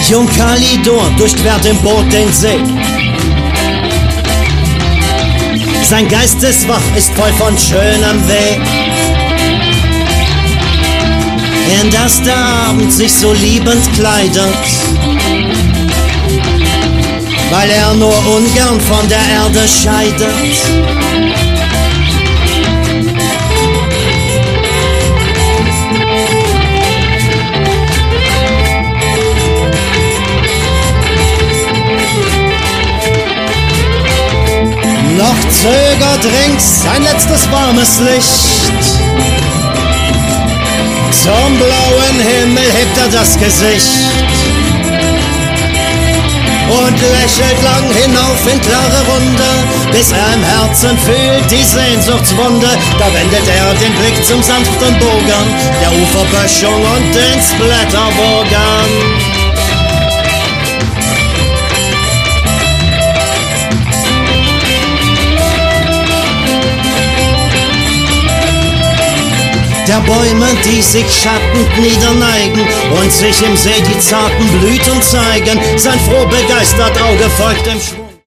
Jung Kalidor durchquert im Boot den See. Sein Geist ist wach, ist voll von schönem Weg. Während dass der Abend sich so liebend kleidet, weil er nur ungern von der Erde scheidet. Noch zögert rings sein letztes warmes Licht. Zum blauen Himmel hebt er das Gesicht und lächelt lang hinauf in klare Runde, bis er im Herzen fühlt die Sehnsuchtswunde. Da wendet er den Blick zum sanften Bogen der Uferböschung und ins Blätterwogen. Der Bäume, die sich schattend niederneigen und sich im See die zarten Blüten zeigen. Sein froh begeistert Auge folgt dem Schwung.